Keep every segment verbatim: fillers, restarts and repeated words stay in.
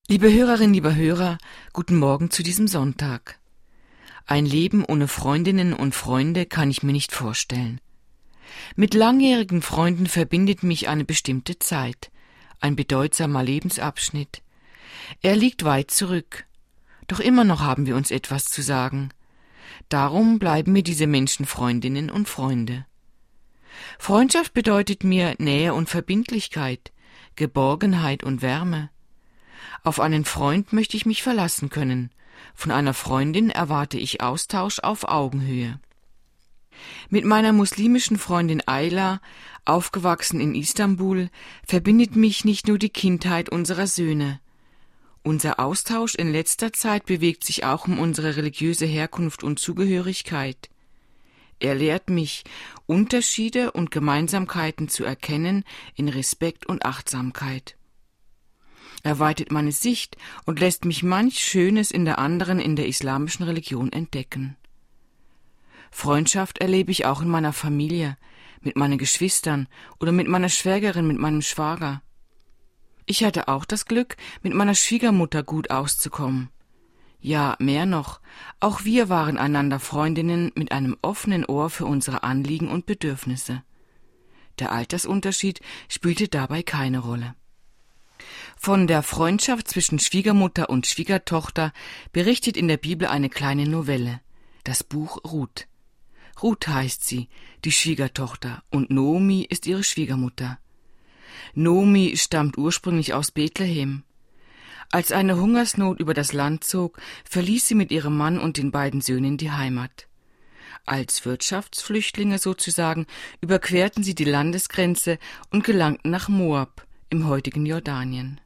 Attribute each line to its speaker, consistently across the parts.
Speaker 1: Liebe Hörerin, lieber Hörer, guten Morgen zu diesem Sonntag. Ein Leben ohne Freundinnen und Freunde kann ich mir nicht vorstellen. Mit langjährigen Freunden verbindet mich eine bestimmte Zeit, ein bedeutsamer Lebensabschnitt. Er liegt weit zurück, doch immer noch haben wir uns etwas zu sagen. Darum bleiben mir diese Menschen Freundinnen und Freunde. Freundschaft bedeutet mir Nähe und Verbindlichkeit, Geborgenheit und Wärme. Auf einen Freund möchte ich mich verlassen können. Von einer Freundin erwarte ich Austausch auf Augenhöhe. Mit meiner muslimischen Freundin Ayla, aufgewachsen in Istanbul, verbindet mich nicht nur die Kindheit unserer Söhne. Unser Austausch in letzter Zeit bewegt sich auch um unsere religiöse Herkunft und Zugehörigkeit. Er lehrt mich, Unterschiede und Gemeinsamkeiten zu erkennen in Respekt und Achtsamkeit. Er weitet meine Sicht und lässt mich manch Schönes in der anderen, in der islamischen Religion entdecken. Freundschaft erlebe ich auch in meiner Familie, mit meinen Geschwistern oder mit meiner Schwägerin, mit meinem Schwager. Ich hatte auch das Glück, mit meiner Schwiegermutter gut auszukommen. Ja, mehr noch, auch wir waren einander Freundinnen mit einem offenen Ohr für unsere Anliegen und Bedürfnisse. Der Altersunterschied spielte dabei keine Rolle. Von der Freundschaft zwischen Schwiegermutter und Schwiegertochter berichtet in der Bibel eine kleine Novelle, das Buch Ruth. Ruth heißt sie, die Schwiegertochter, und Noomi ist ihre Schwiegermutter. Noomi stammt ursprünglich aus Bethlehem. Als eine Hungersnot über das Land zog, verließ sie mit ihrem Mann und den beiden Söhnen die Heimat. Als Wirtschaftsflüchtlinge sozusagen überquerten sie die Landesgrenze und gelangten nach Moab, im heutigen Jordanien.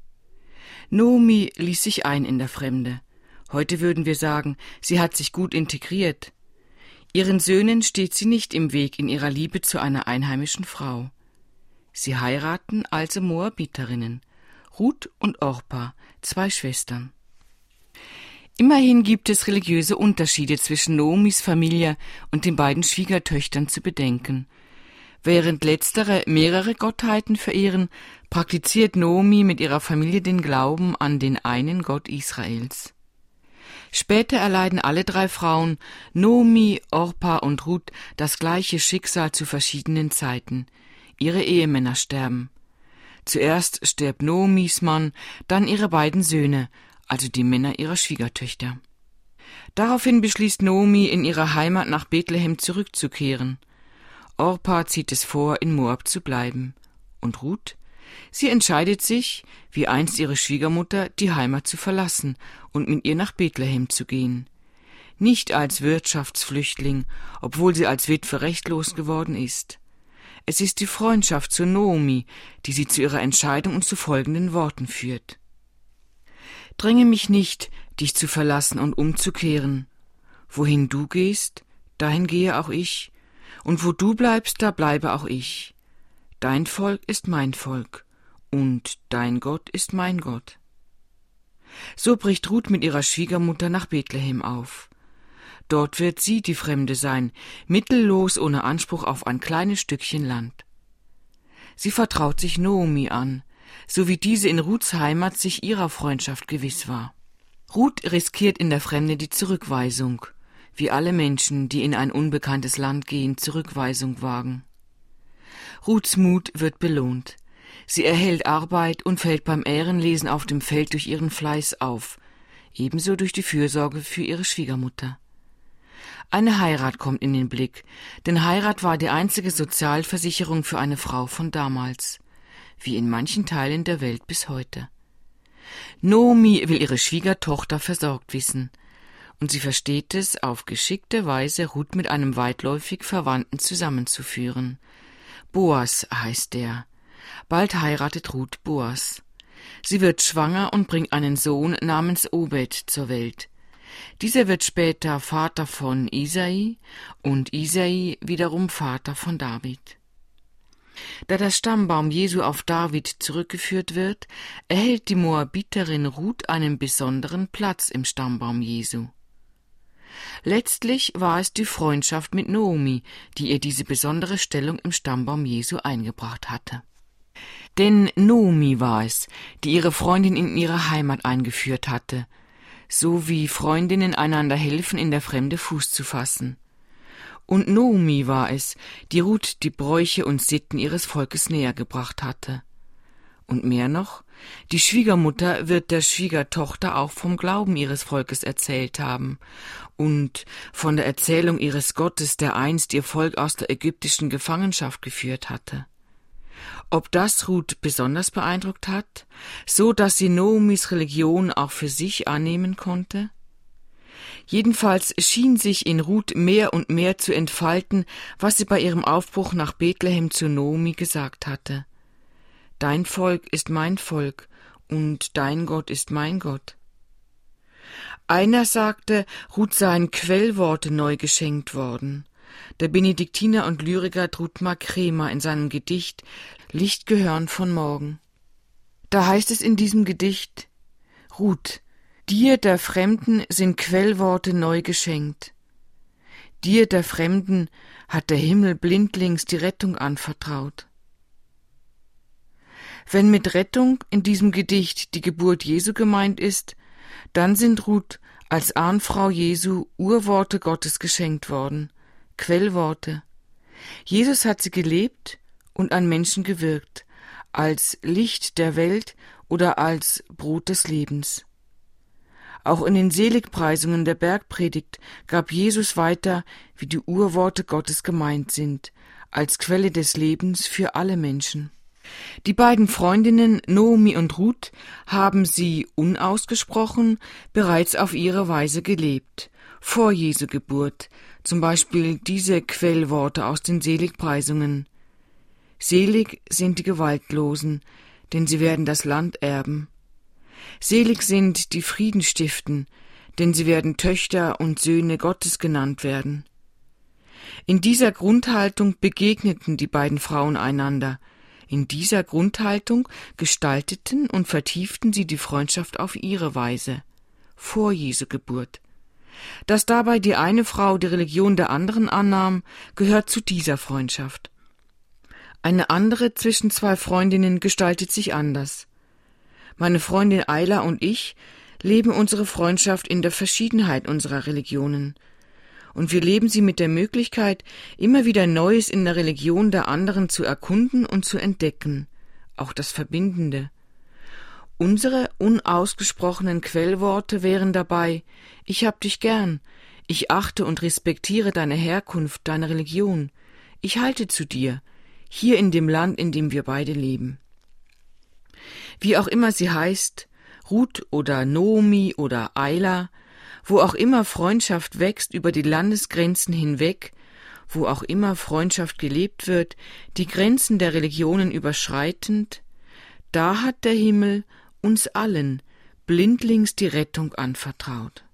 Speaker 1: Noomi ließ sich ein in der Fremde. Heute würden wir sagen, sie hat sich gut integriert. Ihren Söhnen steht sie nicht im Weg in ihrer Liebe zu einer einheimischen Frau. Sie heiraten also Moabiterinnen, Ruth und Orpa, zwei Schwestern. Immerhin gibt es religiöse Unterschiede zwischen Noomis Familie und den beiden Schwiegertöchtern zu bedenken. Während letztere mehrere Gottheiten verehren, praktiziert Noomi mit ihrer Familie den Glauben an den einen Gott Israels. Später erleiden alle drei Frauen, Noomi, Orpa und Ruth, das gleiche Schicksal zu verschiedenen Zeiten. Ihre Ehemänner sterben. Zuerst stirbt Noomis Mann, dann ihre beiden Söhne, also die Männer ihrer Schwiegertöchter. Daraufhin beschließt Noomi, in ihre Heimat nach Bethlehem zurückzukehren. Orpa zieht es vor, in Moab zu bleiben. Und Ruth? Sie entscheidet sich, wie einst ihre Schwiegermutter, die Heimat zu verlassen und mit ihr nach Bethlehem zu gehen. Nicht als Wirtschaftsflüchtling, obwohl sie als Witwe rechtlos geworden ist. Es ist die Freundschaft zu Noomi, die sie zu ihrer Entscheidung und zu folgenden Worten führt. Dränge mich nicht, dich zu verlassen und umzukehren. Wohin du gehst, dahin gehe auch ich. Und wo du bleibst, da bleibe auch ich. Dein Volk ist mein Volk, und dein Gott ist mein Gott. So bricht Ruth mit ihrer Schwiegermutter nach Bethlehem auf. Dort wird sie die Fremde sein, mittellos ohne Anspruch auf ein kleines Stückchen Land. Sie vertraut sich Noomi an, so wie diese in Ruths Heimat sich ihrer Freundschaft gewiss war. Ruth riskiert in der Fremde die Zurückweisung, wie alle Menschen, die in ein unbekanntes Land gehen, Zurückweisung wagen. Ruths Mut wird belohnt. Sie erhält Arbeit und fällt beim Ährenlesen auf dem Feld durch ihren Fleiß auf, ebenso durch die Fürsorge für ihre Schwiegermutter. Eine Heirat kommt in den Blick, denn Heirat war die einzige Sozialversicherung für eine Frau von damals, wie in manchen Teilen der Welt bis heute. Noomi will ihre Schwiegertochter versorgt wissen, und sie versteht es, auf geschickte Weise Ruth mit einem weitläufig Verwandten zusammenzuführen. Boas heißt er. Bald heiratet Ruth Boas. Sie wird schwanger und bringt einen Sohn namens Obed zur Welt. Dieser wird später Vater von Isai und Isai wiederum Vater von David. Da der Stammbaum Jesu auf David zurückgeführt wird, erhält die Moabiterin Ruth einen besonderen Platz im Stammbaum Jesu. Letztlich war es die Freundschaft mit Noomi, die ihr diese besondere Stellung im Stammbaum Jesu eingebracht hatte. Denn Noomi war es, die ihre Freundin in ihre Heimat eingeführt hatte, so wie Freundinnen einander helfen, in der Fremde Fuß zu fassen. Und Noomi war es, die Ruth die Bräuche und Sitten ihres Volkes näher gebracht hatte. Und mehr noch, die Schwiegermutter wird der Schwiegertochter auch vom Glauben ihres Volkes erzählt haben und von der Erzählung ihres Gottes, der einst ihr Volk aus der ägyptischen Gefangenschaft geführt hatte. Ob das Ruth besonders beeindruckt hat, so dass sie Noomis Religion auch für sich annehmen konnte? Jedenfalls schien sich in Ruth mehr und mehr zu entfalten, was sie bei ihrem Aufbruch nach Bethlehem zu Noomi gesagt hatte. Dein Volk ist mein Volk und dein Gott ist mein Gott. Einer sagte, Ruth seien Quellworte neu geschenkt worden. Der Benediktiner und Lyriker Trudmar Kremer in seinem Gedicht Lichtgehörn von Morgen. Da heißt es in diesem Gedicht: Ruth, dir der Fremden sind Quellworte neu geschenkt. Dir der Fremden hat der Himmel blindlings die Rettung anvertraut. Wenn mit Rettung in diesem Gedicht die Geburt Jesu gemeint ist, dann sind Ruth als Ahnfrau Jesu Urworte Gottes geschenkt worden, Quellworte. Jesus hat sie gelebt und an Menschen gewirkt, als Licht der Welt oder als Brot des Lebens. Auch in den Seligpreisungen der Bergpredigt gab Jesus weiter, wie die Urworte Gottes gemeint sind, als Quelle des Lebens für alle Menschen. Die beiden Freundinnen Noomi und Ruth haben sie unausgesprochen bereits auf ihre Weise gelebt, vor Jesu Geburt, zum Beispiel diese Quellworte aus den Seligpreisungen. Selig sind die Gewaltlosen, denn sie werden das Land erben. Selig sind die Frieden stiften, denn sie werden Töchter und Söhne Gottes genannt werden. In dieser Grundhaltung begegneten die beiden Frauen einander. In dieser Grundhaltung gestalteten und vertieften sie die Freundschaft auf ihre Weise, vor Jesu Geburt. Dass dabei die eine Frau die Religion der anderen annahm, gehört zu dieser Freundschaft. Eine andere zwischen zwei Freundinnen gestaltet sich anders. Meine Freundin Ayla und ich leben unsere Freundschaft in der Verschiedenheit unserer Religionen. Und wir leben sie mit der Möglichkeit, immer wieder Neues in der Religion der anderen zu erkunden und zu entdecken, auch das Verbindende. Unsere unausgesprochenen Quellworte wären dabei: Ich hab dich gern, ich achte und respektiere deine Herkunft, deine Religion, ich halte zu dir, hier in dem Land, in dem wir beide leben. Wie auch immer sie heißt, Ruth oder Noomi oder Ayla, wo auch immer Freundschaft wächst über die Landesgrenzen hinweg, wo auch immer Freundschaft gelebt wird, die Grenzen der Religionen überschreitend, da hat der Himmel uns allen blindlings die Rettung anvertraut.